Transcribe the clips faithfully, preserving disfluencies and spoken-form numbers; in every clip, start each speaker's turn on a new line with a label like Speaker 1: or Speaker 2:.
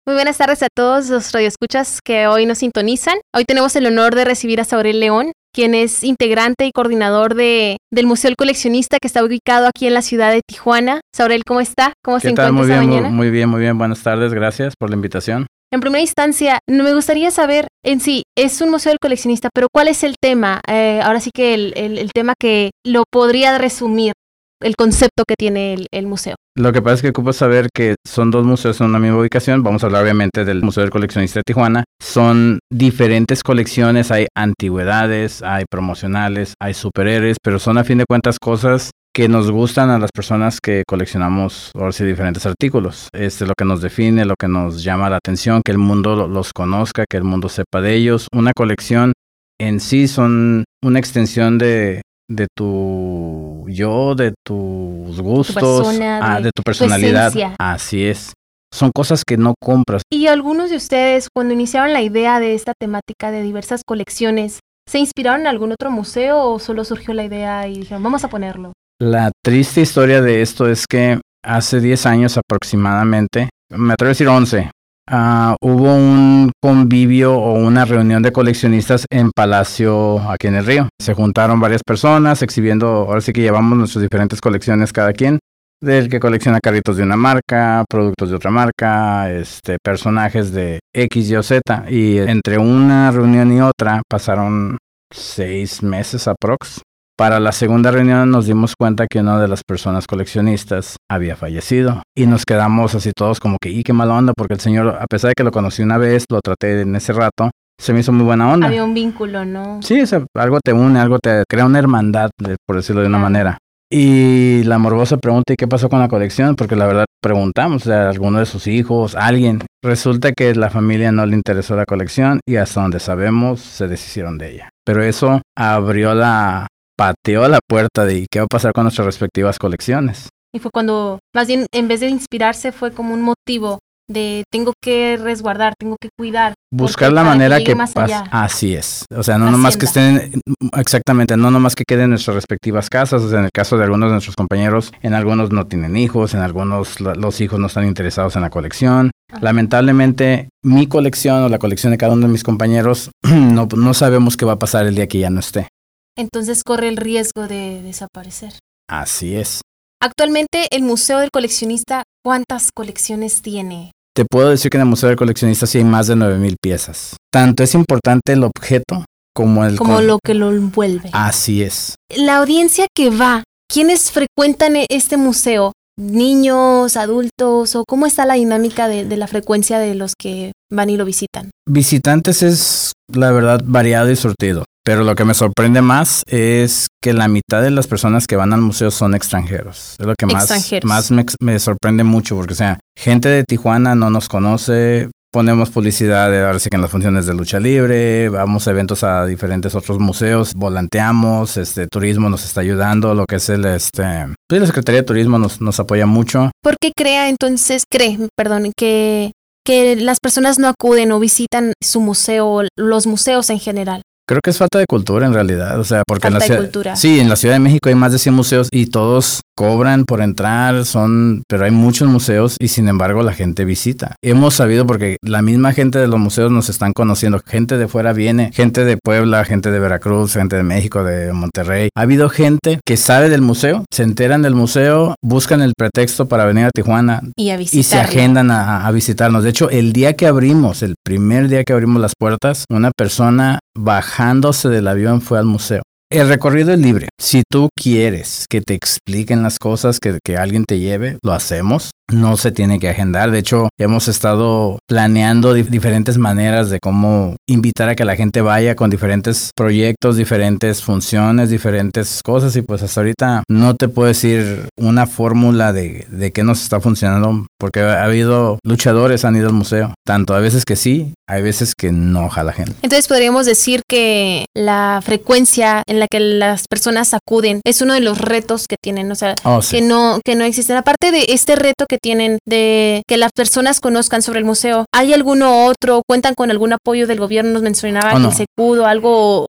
Speaker 1: Muy buenas tardes a todos los radioescuchas que hoy nos sintonizan. Hoy tenemos el honor de recibir a Saurel León, quien es integrante y coordinador de, del Museo del Coleccionista, que está ubicado aquí en la ciudad de Tijuana. Saurel, ¿cómo está? ¿Cómo se encuentra
Speaker 2: muy
Speaker 1: esta
Speaker 2: bien,
Speaker 1: mañana?
Speaker 2: Muy, muy bien, muy bien. Buenas tardes, gracias por la invitación.
Speaker 1: En primera instancia, me gustaría saber, en sí, es un Museo del Coleccionista, pero ¿cuál es el tema? Eh, ahora sí que el, el, el tema que lo podría resumir, el concepto que tiene el, el museo.
Speaker 2: Lo que pasa es que ocupo saber que son dos museos en una misma ubicación. Vamos a hablar obviamente del Museo del Coleccionista de Tijuana. Son diferentes colecciones, hay antigüedades, hay promocionales, hay superhéroes, pero son a fin de cuentas cosas que nos gustan a las personas que coleccionamos ahora sí diferentes artículos. Este es lo que nos define, lo que nos llama la atención, que el mundo los conozca, que el mundo sepa de ellos. Una colección en sí son una extensión de de tu yo, de tus gustos,
Speaker 1: tu persona,
Speaker 2: ah,
Speaker 1: de,
Speaker 2: de tu personalidad.
Speaker 1: Tu esencia.
Speaker 2: Así es. Son cosas que no compras.
Speaker 1: Y algunos de ustedes, cuando iniciaron la idea de esta temática de diversas colecciones, ¿se inspiraron en algún otro museo o solo surgió la idea y dijeron, vamos a ponerlo?
Speaker 2: La triste historia de esto es que hace diez años aproximadamente, me atrevo a decir once, Uh, hubo un convivio o una reunión de coleccionistas en Palacio aquí en el Río. Se juntaron varias personas exhibiendo, ahora sí que llevamos nuestras diferentes colecciones cada quien, del que colecciona carritos de una marca, productos de otra marca, este, personajes de X, Y o Z. Y entre una reunión y otra pasaron seis meses aprox. Para la segunda reunión nos dimos cuenta que una de las personas coleccionistas había fallecido y nos quedamos así todos como que, ¡y qué mala onda! Porque el señor, a pesar de que lo conocí una vez, lo traté en ese rato, se me hizo muy buena onda.
Speaker 1: Había un vínculo, ¿no?
Speaker 2: Sí, o sea, algo te une, algo te crea una hermandad, por decirlo de una manera. Y la morbosa pregunta, ¿y qué pasó con la colección? Porque la verdad preguntamos a alguno de sus hijos, a alguien. Resulta que la familia no le interesó la colección y hasta donde sabemos se deshicieron de ella. Pero eso abrió la... pateó la puerta de qué va a pasar con nuestras respectivas colecciones.
Speaker 1: Y fue cuando, más bien, en vez de inspirarse, fue como un motivo de tengo que resguardar, tengo que cuidar.
Speaker 2: Buscar la manera que, que pase. Así es. O sea, no Hacienda. nomás que estén, exactamente, no nomás que queden en nuestras respectivas casas. O sea, en el caso de algunos de nuestros compañeros, en algunos no tienen hijos, en algunos los hijos no están interesados en la colección. Ajá. Lamentablemente, mi colección o la colección de cada uno de mis compañeros, no, no sabemos qué va a pasar el día que ya no esté.
Speaker 1: Entonces corre el riesgo de desaparecer.
Speaker 2: Así es.
Speaker 1: Actualmente, el Museo del Coleccionista, ¿cuántas colecciones tiene?
Speaker 2: Te puedo decir que en el Museo del Coleccionista sí hay más de nueve mil piezas. Tanto es importante el objeto como el...
Speaker 1: Como con... lo que lo envuelve.
Speaker 2: Así es.
Speaker 1: La audiencia que va, ¿quiénes frecuentan este museo? ¿Niños, adultos? ¿O cómo está la dinámica de, de la frecuencia de los que van y lo visitan?
Speaker 2: Visitantes es, la verdad, variado y surtido. Pero lo que me sorprende más es que la mitad de las personas que van al museo son extranjeros. Es lo que más, más me, me sorprende mucho, porque o sea, gente de Tijuana no nos conoce, ponemos publicidad de, ahora sí que en las funciones de lucha libre, vamos a eventos a diferentes otros museos, volanteamos, este turismo nos está ayudando, lo que es el, este, pues la Secretaría de Turismo nos, nos apoya mucho.
Speaker 1: ¿Por qué crea entonces, cree, perdón, que, que las personas no acuden o visitan su museo, los museos en general?
Speaker 2: Creo que es falta de cultura en realidad, o sea, porque
Speaker 1: falta
Speaker 2: en la
Speaker 1: de
Speaker 2: ciudad,
Speaker 1: cultura.
Speaker 2: Sí, en la Ciudad de México hay más de cien museos y todos cobran por entrar, son, pero hay muchos museos y sin embargo la gente visita. Hemos sabido porque la misma gente de los museos nos están conociendo, gente de fuera viene, gente de Puebla, gente de Veracruz, gente de México, de Monterrey. Ha habido gente que sabe del museo, se enteran del museo, buscan el pretexto para venir a Tijuana
Speaker 1: y, a
Speaker 2: y se agendan a, a visitarnos. De hecho, el día que abrimos, el primer día que abrimos las puertas, una persona bajándose del avión fue al museo. El recorrido es libre. Si tú quieres que te expliquen las cosas, que, que alguien te lleve, lo hacemos. No se tiene que agendar. De hecho, hemos estado planeando dif- diferentes maneras de cómo invitar a que la gente vaya con diferentes proyectos, diferentes funciones, diferentes cosas. Y pues hasta ahorita no te puedo decir una fórmula de, de qué nos está funcionando, porque ha habido luchadores, han ido al museo. Tanto a veces que sí, hay veces que no jala gente.
Speaker 1: Entonces podríamos decir que la frecuencia en la que las personas acuden es uno de los retos que tienen, o sea,
Speaker 2: oh, sí.
Speaker 1: que no que no existen. Aparte de este reto que tienen de que las personas conozcan sobre el museo, ¿hay alguno otro? ¿Cuentan con algún apoyo del gobierno? Nos mencionaba
Speaker 2: oh, no.
Speaker 1: el Secudo, algo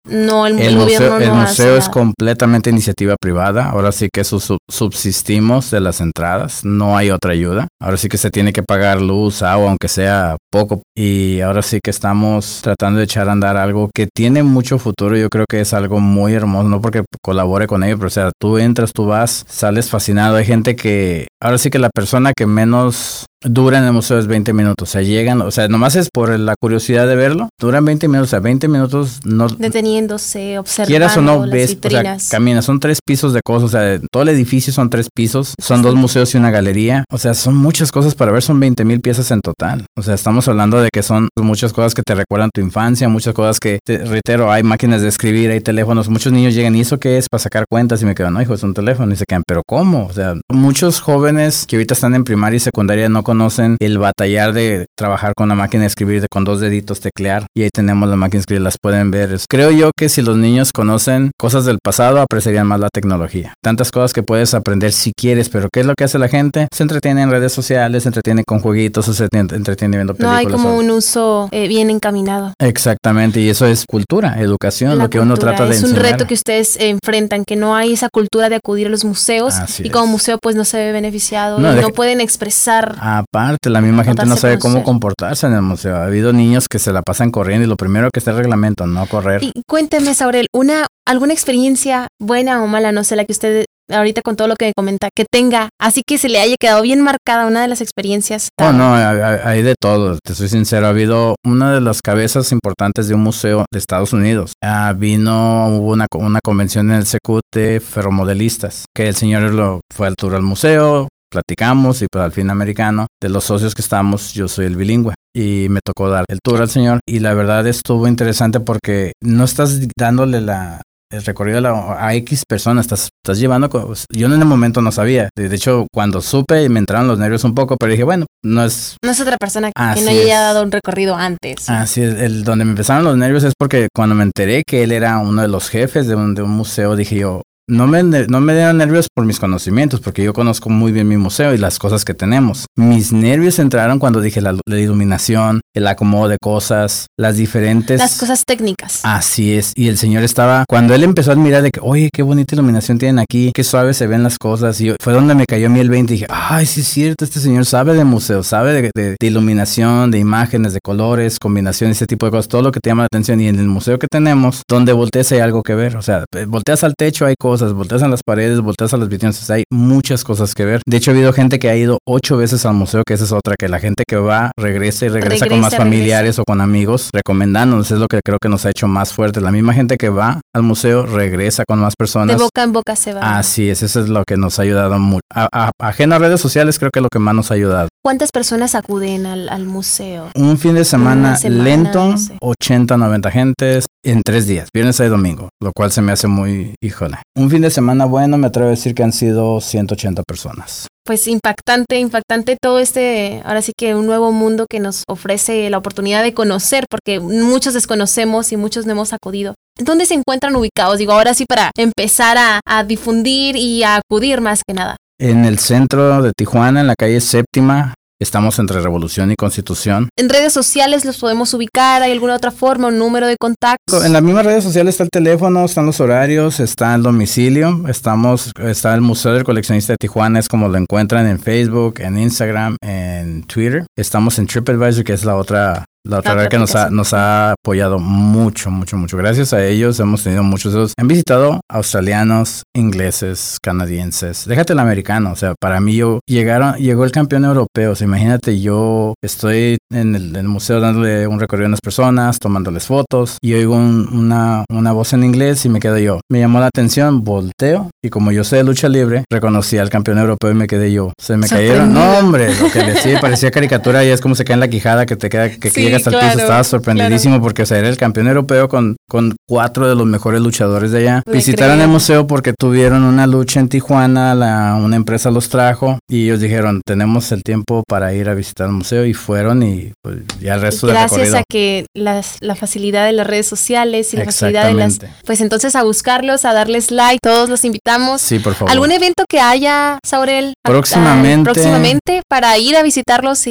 Speaker 1: no, el,
Speaker 2: El,
Speaker 1: el
Speaker 2: museo,
Speaker 1: gobierno
Speaker 2: el
Speaker 1: no
Speaker 2: museo
Speaker 1: hace
Speaker 2: es
Speaker 1: nada.
Speaker 2: completamente iniciativa privada. Ahora sí que su- subsistimos de las entradas. No hay otra ayuda. Ahora sí que se tiene que pagar luz, agua, aunque sea poco. Y ahora sí que estamos tratando de echar a andar algo que tiene mucho futuro. Yo creo que es algo muy hermoso. No porque colabore con ello, pero o sea, tú entras, tú vas, sales fascinado. Hay gente que... Ahora sí que la persona que menos dura en el museo es veinte minutos. O sea, llegan... O sea, nomás es por la curiosidad de verlo. Duran veinte minutos. O sea, veinte minutos no...
Speaker 1: Deteniéndose, observando
Speaker 2: Quieras o no,
Speaker 1: las
Speaker 2: ves,
Speaker 1: vitrinas.
Speaker 2: o sea, caminas, son tres pisos de cosas, o sea, todo el edificio son tres pisos, son
Speaker 1: Sí.
Speaker 2: dos museos y una galería, o sea, son muchas cosas para ver, son veinte mil piezas en total, o sea, estamos hablando de que son muchas cosas que te recuerdan tu infancia, muchas cosas que, te reitero, hay máquinas de escribir, hay teléfonos, muchos niños llegan, ¿y eso qué es? Para sacar cuentas, y me quedan, no, hijo, es un teléfono, y se quedan, ¿pero cómo? O sea, muchos jóvenes que ahorita están en primaria y secundaria no conocen el batallar de trabajar con la máquina de escribir, de con dos deditos teclear, y ahí tenemos la máquina de escribir, las pueden ver. Creo yo que si los niños conocen cosas del pasado, apreciarían más la tecnología. Tantas cosas que puedes aprender si quieres, pero ¿qué es lo que hace la gente? Se entretiene en redes sociales, se entretiene con jueguitos, o se entretiene viendo películas.
Speaker 1: No hay como
Speaker 2: o...
Speaker 1: un uso eh, bien encaminado.
Speaker 2: Exactamente, y eso es cultura, educación,
Speaker 1: La
Speaker 2: lo que
Speaker 1: cultura,
Speaker 2: uno trata de
Speaker 1: es
Speaker 2: enseñar.
Speaker 1: un reto que ustedes eh, enfrentan, que no hay esa cultura de acudir a los museos.
Speaker 2: Así
Speaker 1: y
Speaker 2: es.
Speaker 1: como museo pues no se ve beneficiado,
Speaker 2: No,
Speaker 1: y
Speaker 2: de-
Speaker 1: no pueden expresar.
Speaker 2: Aparte, la misma gente no
Speaker 1: darse a
Speaker 2: sabe cómo
Speaker 1: conocer.
Speaker 2: comportarse en el museo. Ha habido niños que se la pasan corriendo y lo primero que está el reglamento, no correr.
Speaker 1: Y cuénteme, Saurel, una, alguna experiencia buena o mala, no sé, la que usted ahorita con todo lo que me comenta, que tenga, así que se le haya quedado bien marcada una de las experiencias.
Speaker 2: Oh, no, hay, hay- hay de todo, te soy sincero. Ha habido una de las cabezas importantes de un museo de Estados Unidos. Ah, vino, hubo una, co- una convención en el Secut de ferromodelistas, que el señor lo, fue al tour al museo, platicamos y pues al fin americano, de los socios que estamos, yo soy el bilingüe. Y me tocó dar el tour al señor y la verdad estuvo interesante porque no estás dándole la... el recorrido a, la, a X personas, estás, estás llevando, co- yo en el momento no sabía, de, de hecho cuando supe me entraron los nervios un poco, pero dije bueno, no es...
Speaker 1: No es otra persona que
Speaker 2: Así
Speaker 1: no haya
Speaker 2: es.
Speaker 1: dado un recorrido antes.
Speaker 2: Así es, el, donde me empezaron los nervios es porque cuando me enteré que él era uno de los jefes de un, de un museo, dije yo, no me, no me dieron nervios por mis conocimientos, porque yo conozco muy bien mi museo y las cosas que tenemos. Mis nervios entraron cuando dije la, la iluminación, el acomodo de cosas, las diferentes...
Speaker 1: Las cosas técnicas.
Speaker 2: Así es, y el señor estaba, cuando él empezó a admirar de que, oye, qué bonita iluminación tienen aquí, qué suave se ven las cosas, y yo- fue donde me cayó a mí el veinte y dije, ay, sí es cierto, este señor sabe de museo, sabe de, de- de iluminación, de imágenes, de colores, combinaciones, ese tipo de cosas, todo lo que te llama la atención, y en el museo que tenemos, donde volteas hay algo que ver, o sea, volteas al techo hay cosas, volteas a las paredes, volteas a las vitrinas, o sea, hay muchas cosas que ver. De hecho, ha habido gente que ha ido ocho veces al museo, que esa es otra, que la gente que va regresa y regresa, con más
Speaker 1: Regresa,
Speaker 2: familiares o con amigos, recomendándonos, es lo que creo que nos ha hecho más fuerte. La misma gente que va al museo regresa con más personas.
Speaker 1: De boca en boca se va.
Speaker 2: Así es, eso es lo que nos ha ayudado mucho. A, a- ajeno a redes sociales, creo que es lo que más nos ha ayudado.
Speaker 1: ¿Cuántas personas acuden al, al museo?
Speaker 2: Un fin de semana,
Speaker 1: Una semana,
Speaker 2: lento,
Speaker 1: no sé.
Speaker 2: ochenta, noventa gentes en tres días, viernes y domingo, lo cual se me hace muy, híjole. Un fin de semana bueno, me atrevo a decir que han sido ciento ochenta personas.
Speaker 1: Pues impactante, impactante todo este, ahora sí que un nuevo mundo que nos ofrece la oportunidad de conocer, porque muchos desconocemos y muchos no hemos acudido. ¿Dónde se encuentran ubicados? Digo, ahora sí para empezar a, a difundir y a acudir más que nada.
Speaker 2: En el centro de Tijuana, en la calle Séptima, estamos entre Revolución y Constitución.
Speaker 1: En redes sociales los podemos ubicar, ¿hay alguna otra forma, un número de contacto?
Speaker 2: En las mismas redes sociales está el teléfono, están los horarios, está el domicilio, estamos, está el Museo del Coleccionista de Tijuana, es como lo encuentran en Facebook, en Instagram, en Twitter. Estamos en TripAdvisor, que es la otra, la otra
Speaker 1: La
Speaker 2: red que nos ha,
Speaker 1: aplicación.
Speaker 2: nos ha apoyado mucho, mucho, mucho. Gracias a ellos hemos tenido muchos de esos. Han visitado australianos, ingleses, canadienses. Déjate el americano, o sea, para mí yo llegaron, llegó el campeón europeo. O sea, imagínate, yo estoy en el, en el museo dándole un recorrido a unas personas, tomándoles fotos y oigo un- una, una voz en inglés y me quedo yo. Me llamó la atención, volteo y como yo sé de lucha libre, reconocí al campeón europeo y me quedé yo. Se me cayeron. No, hombre, lo que decía parecía caricatura y es como se cae en la quijada que te queda, que
Speaker 1: Sí,
Speaker 2: llega hasta el
Speaker 1: claro,
Speaker 2: piso. Estaba sorprendidísimo porque o sea, era el campeón europeo con, con cuatro de los mejores luchadores de allá.
Speaker 1: Me
Speaker 2: Visitaron
Speaker 1: creo.
Speaker 2: el museo porque tuvieron una lucha en Tijuana, la, una empresa los trajo y ellos dijeron, tenemos el tiempo para ir a visitar el museo y fueron y pues, ya el resto del
Speaker 1: Gracias
Speaker 2: recorrido.
Speaker 1: a que las, la facilidad de las redes sociales y la facilidad de las...
Speaker 2: Exactamente.
Speaker 1: Pues entonces a buscarlos, a darles like, todos los invitamos.
Speaker 2: Sí, por favor.
Speaker 1: ¿Algún evento que haya, Saurel? a-
Speaker 2: Próximamente.
Speaker 1: a- próximamente para ir a visitarlos y,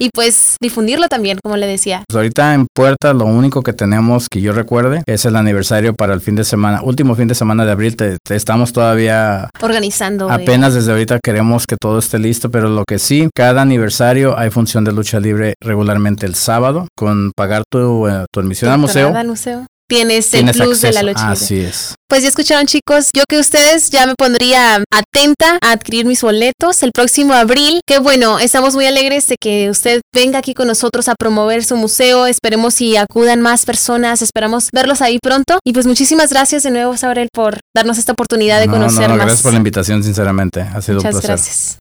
Speaker 1: y pues difundirlo también, como le decía.
Speaker 2: Pues ahorita en puerta lo único que tenemos que yo recuerde es el aniversario para el fin de semana, último fin de semana de abril. Te, te estamos todavía
Speaker 1: organizando.
Speaker 2: Apenas eh. desde ahorita queremos que todo esté listo, pero lo que sí, cada aniversario hay función de lucha libre regularmente el sábado, con pagar tu, uh, tu admisión al museo.
Speaker 1: al museo. Tienes el plus acceso de la lucha libre.
Speaker 2: Así es.
Speaker 1: Pues ya escucharon, chicos, yo que ustedes ya me pondría atenta a adquirir mis boletos el próximo abril. Que bueno, estamos muy alegres de que usted venga aquí con nosotros a promover su museo. Esperemos y acudan más personas, esperamos verlos ahí pronto. Y pues muchísimas gracias de nuevo, Sabrel, por darnos esta oportunidad de
Speaker 2: no,
Speaker 1: conocer
Speaker 2: no, no,
Speaker 1: más.
Speaker 2: Gracias por la invitación, sinceramente. Ha sido
Speaker 1: Muchas
Speaker 2: un placer.
Speaker 1: Gracias.